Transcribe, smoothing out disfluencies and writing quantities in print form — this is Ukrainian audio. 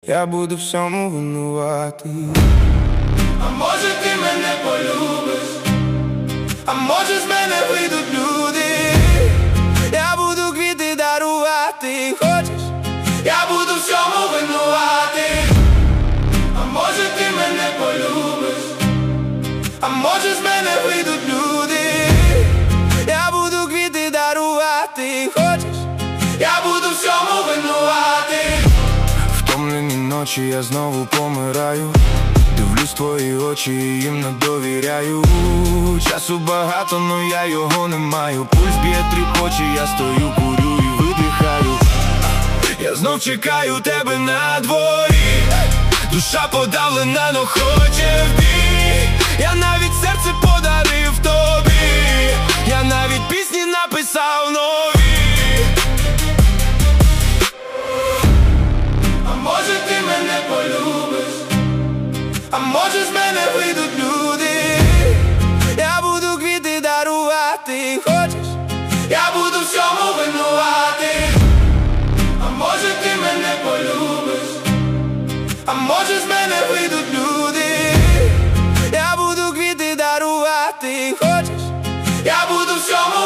я буду всьому винуватий. А може ти мене полюбиш, а може з мене вийдуть люди. Я буду квіти дарувати, хочеш? Я буду всьому винуватий. А може ти мене полюбиш, а може з мене вийдуть люди. Я буду квіти дарувати, хочеш? Я буду всьому винуватий. Втомлені ночі, я знову помираю. Дивлюсь твої очі і їм не довіряю. Часу багато, но я його не маю. Пульс б'є тріпоче, я стою, курю і видихаю. Я знов чекаю тебе на дворі. Душа подавлена, но хоче в бій. Я навіть серце подарив тобі. Я навіть пісні написав нові. А може ти мене полюбиш, а може з мене вийдуть люди. Я буду квіти дарувати, хочеш? Я буду всьому винуватий. А може ти мене полюбиш, а може з мене вийдуть люди. Я буду квіти дарувати, хочеш? Я буду всьому